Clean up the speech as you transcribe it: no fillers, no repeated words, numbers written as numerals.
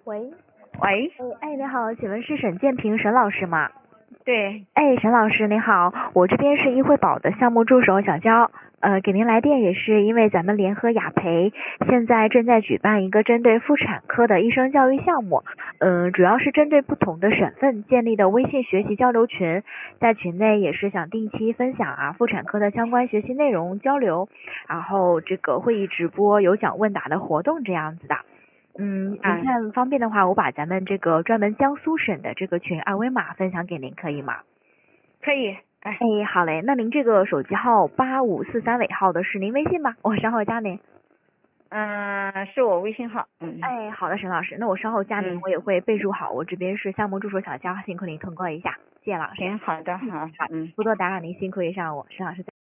喂， 喂， 你好，请问是沈建平沈老师吗？ 对， 沈老师您好，我这边是医惠保的项目助手小娇，给您来电也是因为咱们联合雅培现在正在举办一个针对妇产科的医生教育项目，主要是针对不同的省份建立的微信学习交流群，在群内也是想定期分享妇产科的相关学习内容交流，然后这个会议直播有奖问答的活动这样子的。您看方便的话，我把咱们这个专门江苏省的这个群二维码分享给您，可以吗？ 可以。 好嘞，那您这个手机号8543尾号的是您微信吗？我稍后加您。 是我微信号。 好的，沈老师，那我稍后加您，我也会备注好，我这边是项目助手小娇，辛苦您通过一下，谢谢老师。 行，好的，好， 不多打扰您，辛苦一上午，沈老师。